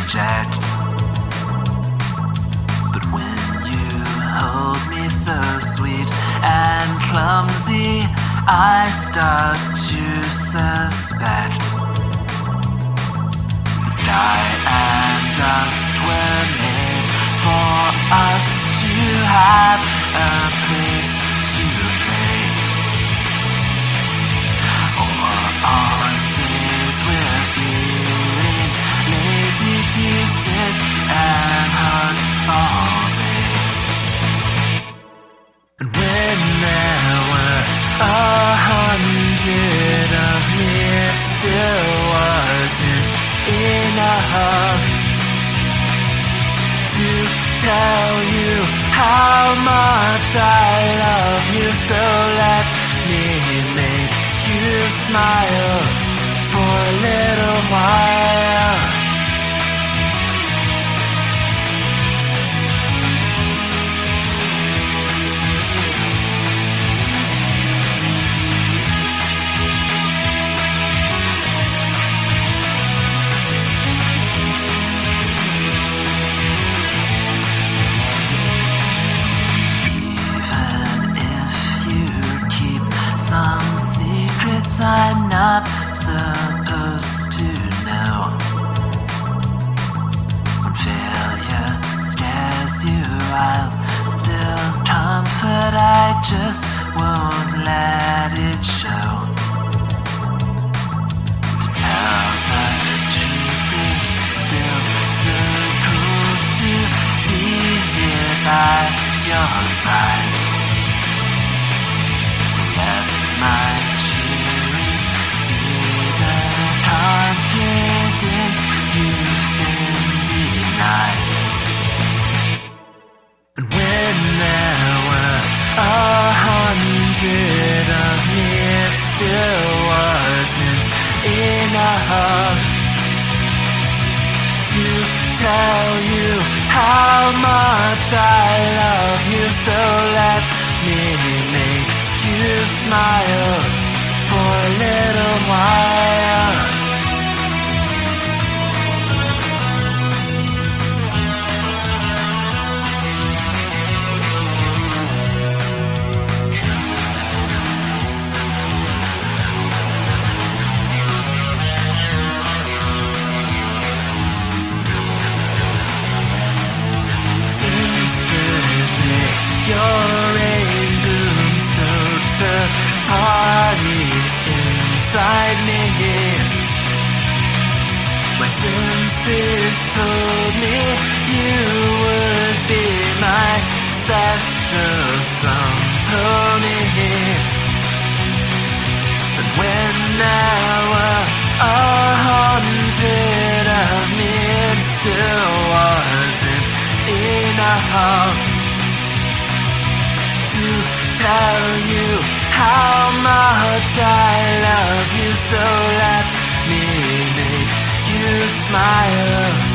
reject. But when you hold me so sweet and clumsy, I start to suspect the sky and dust were made for us to have a place to play. Or on days we're feeling lazy to sit and hug all day. And when there were 100 of me, it still wasn't enough to tell you how much I love you. So let me make you smile for a little while. Some secrets I'm not supposed to know. When failure scares you, I'll still comfort. I just won't let it show. To tell the truth, it's still so cool to be here by your side. So let my cheering be the confidence you've been denied. And when there were 100 of me, it still wasn't enough to tell you how much I love you. So let me make you smile for a little while. Since the day your rain boom stoked the party inside me, my senses told me you would be my special pony. But when there were 100 of me, it still wasn't enough to tell you how much I love you. So let me make you smile